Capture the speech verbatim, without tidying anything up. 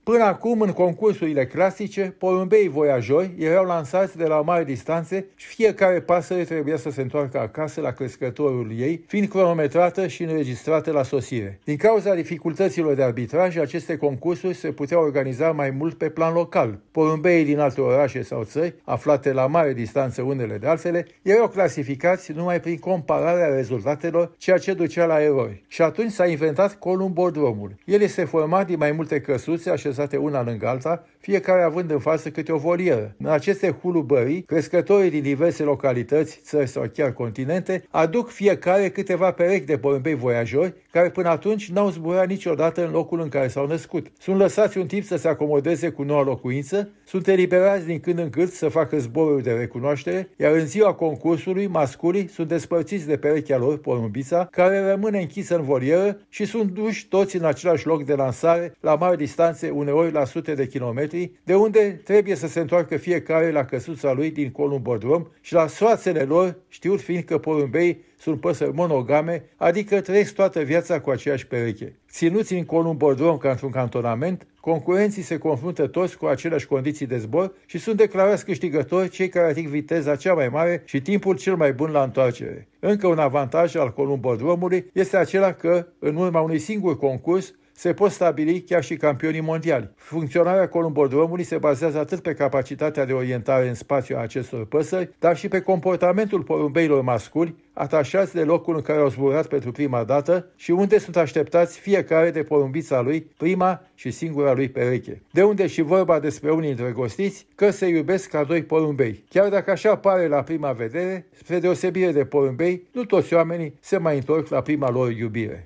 Până acum, în concursurile clasice, porumbeii voiajori erau lansați de la mari distanțe și fiecare pasăre trebuia să se întoarcă acasă la crescătorul ei, fiind cronometrată și înregistrată la sosire. Din cauza dificultăților de arbitraj, aceste concursuri se puteau organiza mai mult pe plan local. Porumbeii din alte orașe sau țări, aflate la mare distanță unele de altele, erau clasificați numai prin compararea rezultatelor, ceea ce ducea la erori. Și atunci s-a inventat columbodromul. El este format din mai multe căsuțe așezate una lângă alta, fiecare având în față câte o volieră. În aceste hulubării, crescătorii din diverse localități, țări sau chiar continente, aduc fiecare câteva perechi de porumbei voiajori, care până atunci n-au zburat niciodată în locul în care s-au născut. Sunt lăsați un timp să se acomodeze cu noua locuință, sunt eliberați din când în când să facă zboruri de recunoaștere, iar în ziua concursului, masculii sunt despărțiți de perechea lor, porumbița, care rămâne închisă în volieră și sunt duși toți în același loc de lansare, la mari distanțe, uneori la sute de kilometri, de unde trebuie să se întoarcă fiecare la căsuța lui din columbodrom și la soațele lor, știut fiind că porumbei sunt păsări monogame, adică trăiesc toată viața cu aceeași pereche. Ținuți în columbodrom ca într-un cantonament, concurenții se confruntă toți cu aceleași condiții de zbor și sunt declarați câștigători cei care ating viteza cea mai mare și timpul cel mai bun la întoarcere. Încă un avantaj al columbodromului este acela că, în urma unui singur concurs, se pot stabili chiar și campionii mondiali. Funcționarea columbodromului se bazează atât pe capacitatea de orientare în spațiu a acestor păsări, dar și pe comportamentul porumbeilor masculi, atașați de locul în care au zburat pentru prima dată și unde sunt așteptați fiecare de porumbița lui, prima și singura lui pereche. De unde și vorba despre unii îndrăgostiți că se iubesc ca doi porumbei. Chiar dacă așa pare la prima vedere, spre deosebire de porumbei, nu toți oamenii se mai întorc la prima lor iubire.